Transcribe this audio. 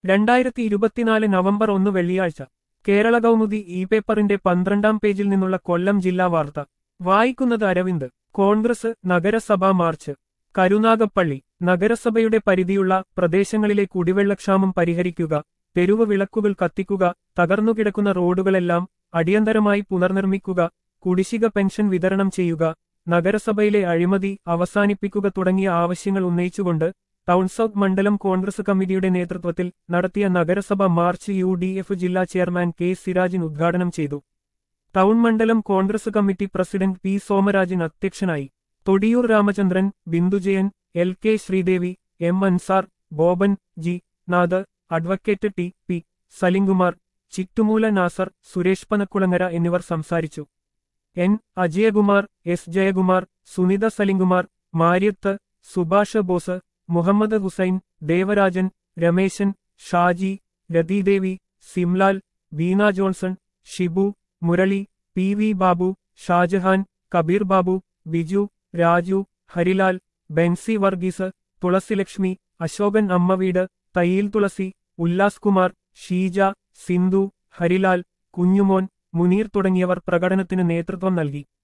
2024 November 1 വെള്ളിയാഴ്ച Kerala Kaumudi E പേപ്പറിന്റെ 12-ാം പേജിൽ നിന്നുള്ള കൊല്ലം ജില്ലാ വാർത്ത വായിക്കുന്നത് അരവിന്ദ്. കോൺഗ്രസ് നഗരസഭാ മാർച്ച്. കരുനാഗപ്പള്ളി. നഗരസഭയുടെ പരിധിയുള്ള പ്രദേശങ്ങളിലെ കുടിവെള്ളക്ഷാമം പരിഹരിക്കുക, തെരുവ് വിളക്കുകൾ കത്തിക്കുക, തകർന്നുകിടക്കുന്ന റോഡുകളെല്ലാം അടിയന്തരമായി പുനർനിർമ്മിക്കുക, കുടിശ്ശിക പെൻഷൻ വിതരണം ചെയ്യുക, നഗരസഭയിലെ അഴിമതി അവസാനിപ്പിക്കുക തുടങ്ങിയ ആവശ്യങ്ങൾ ഉന്നയിച്ചുകൊണ്ട് ടൗൺ സൗത്ത് മണ്ഡലം കോൺഗ്രസ് കമ്മിറ്റിയുടെ നേതൃത്വത്തിൽ നടത്തിയ നഗരസഭ മാർച്ച് UDF ജില്ലാ ചെയർമാൻ കെ സിരാജിൻ ഉദ്ഘാടനം ചെയ്തു. ടൗൺ മണ്ഡലം Congress committee president P Somarajan അധ്യക്ഷനായി. Thodiyoor Ramachandran, Bindujayan, LK Sreedevi, M Ansar, Boban G Nath, advocate TP Salimkumar, Chittumoola Nasar, Suresh Panakkulangara എന്നിവർ സംസാരിച്ചു. N Ajayakumar, S Jayakumar, Sunitha Salimkumar, Mariyath, Subhash Bose, Muhammad Hussain, Devarajan, Rameshan, Shaji, Rathidevi, Simlal, Veena Johnson, Shibu, Murali, PV Babu, Shajahan, Kabir Babu, Biju, Raju, Harilal, Benzy Varghese, തുളസിലക്ഷ്മി, Ashokan Ammaveedu, Thayyil Thulasi, Ullas Kumar, Sheeja, Sindhu, Harilal, Kunjumon, Muneer തുടങ്ങിയവർ പ്രകടനത്തിന് നേതൃത്വം നൽകി.